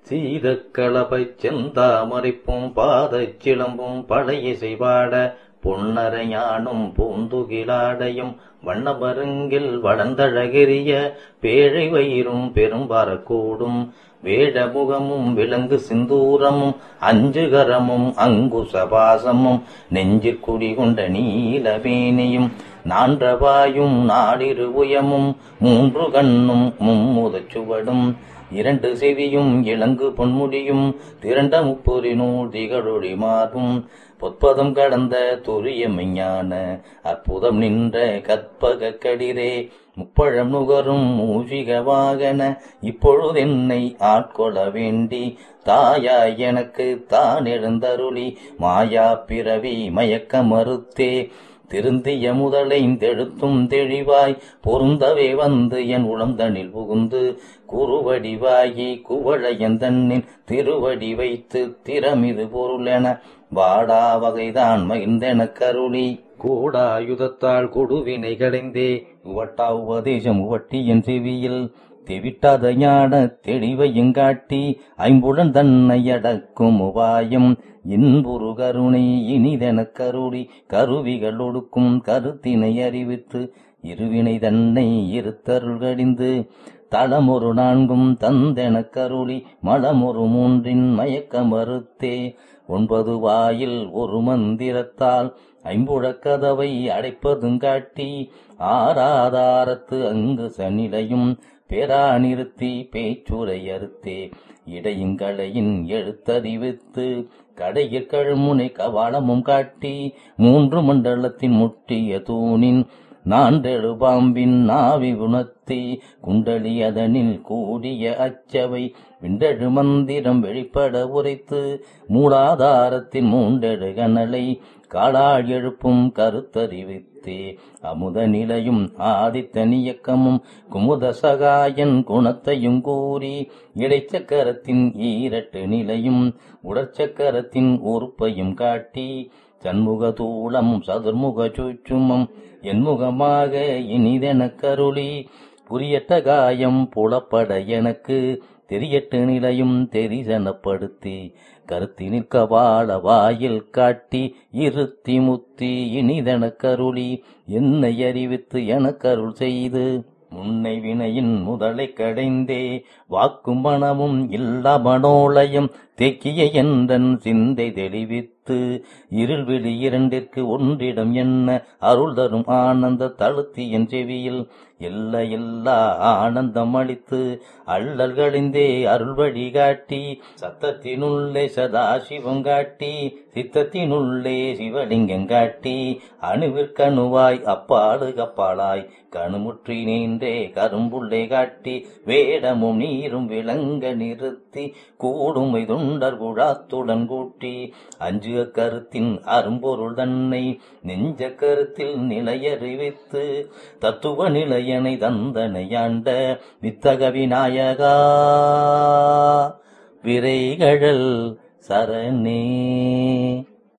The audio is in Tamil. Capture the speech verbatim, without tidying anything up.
சீதக்களபைச் செந்தாமரைப்பும் பாதச் சிலம்பும் பழையிசை பாட பொன்னரையானும் பூந்துகிலாடையும் வண்ணமருங்கில் வளர்ந்தழகிரிய பேழை வயிறும் பெரும்பாரக்கூடும் வேடமுகமும் விலங்கு சிந்தூரமும் அஞ்சுகரமும் அங்குசபாசமும் நெஞ்சிற் குடிகொண்ட நீலவேணியும் நான்றவாயும் நாடிரு உயமும் மூன்று கண்ணும் மும்முதச் சுவடும் இரண்டு செவியும் இளங்கு பொன்முடியும் திரண்ட முப்பொறி நூல் திகழொளி மாறும் பொற்பதம் கடந்த துரிய மெஞ்ஞான அற்புதம் நின்ற கற்பக கடிரே முப்பழம் நுகரும் மூஷிக வாகன இப்பொழுதென்னை ஆட்கொள்ள வேண்டி தாயாய் எனக்கு தான் எழுந்தருளி மாயா பிறவி மயக்க மறுத்தே திருந்திய முதலைந்தெழுத்தும் தெளிவாய் பொருந்தவே வந்து என் உளந்தனில் புகுந்து குறுவடிவாகி குவளையந்தன்னின் திருவடி வைத்து திறமிது பொருளென வாடா வகைதான் மகிழ்ந்தென கருளி கூடாயுதத்தால் கொடுவினை கடைந்தே உவட்டா உபதேசம் உவட்டியன் செவியில் தெவிட்டாத ஞான தெளிவையுங்காட்டி ஐம்புலன் தன்னை அடக்கும் உபாயம் இன்புரு கருணை இனிதென கருளி கருவிகள் ஒடுக்கும் கருத்தினை அறிவித்து இருவினை தன்னை இருத்தருள் கடிந்து தளமொரு நான்கும் தந்தென கருளி மலமொரு மூன்றின் மயக்க மறுத்தே ஒன்பது வாயில் ஒரு மந்திரத்தால் ஐம்புழக்கதவை அடைப்பதும் காட்டி ஆராதாரத்து அங்கு சனிலையும் பெறா நிறுத்தி பேச்சுரை அறுத்தே இடையுங்களையின் எழுத்தறிவித்து கடையிற் கழுமுனை கவாளமும் காட்டி மூன்று மண்டலத்தின் முட்டிய தூணின் நான்றெழு பாம்பின் நாவி குணத்தி குண்டலி அதனில் கூடிய அச்சவை விண்டெழு மந்திரம் வெளிப்பட உரைத்து மூலாதாரத்தின் மூண்டெழு கனலை காலாள் எழுப்பும் கருத்தறிவித்தே அமுத நிலையும் ஆதித்தனியக்கமும் குமுத சகாயன் குணத்தையும் கூறி இடைச்சக்கரத்தின் ஈரட்டு நிலையும் உடற்சக்கரத்தின் உறுப்பையும் காட்டி சண்முக தூளம் சதுர்முக சூச்சுமம் என்முகமாக இனிதென கருளி புரியட்ட காயம் புலப்பட எனக்கு தெரியட்டு நிலையும் தெரிசனப்படுத்தி கருத்தி நிற்க வாழ வாயில் காட்டி இருத்தி முத்தி இனிதென கருளி என்னை அறிவித்து எனக்கருள் செய்து முன்னை வினையின் முதலை கடைந்தே வாக்கும் மனமும் இல்லா மனோலயம் தேக்கிய என்றன் சிந்தை தெளிவித்து இருள்வெளி இரண்டிற்கு ஒன்றிடம் என்ன அருள் தரும் ஆனந்த தழுத்தியன் செவியில் எல்ல எல்லா ஆனந்தம் அளித்து அள்ளல் கழிந்தே அருள் வழி காட்டி சத்தத்தினுள்ளே சதாசிவம் காட்டி சித்தத்தினுள்ளே சிவலிங்கம் காட்டி அணுவிற்கணுவாய் அப்பாடு கப்பாளாய் கணுமுற்றி நீன்றே கரும்புள்ளே காட்டி வேடமும் நீரும் விளங்க நிறுத்தி கூடுமை தொண்டர் குழாத்துடன் கூட்டி அஞ்சு கருத்தின் அரும்பொருள் தன்னை நெஞ்ச கருத்தில் நிலையறிவித்து தத்துவ நிலையனை தந்தனையாண்ட வித்தக விநாயகா விரைகழல் சரணே.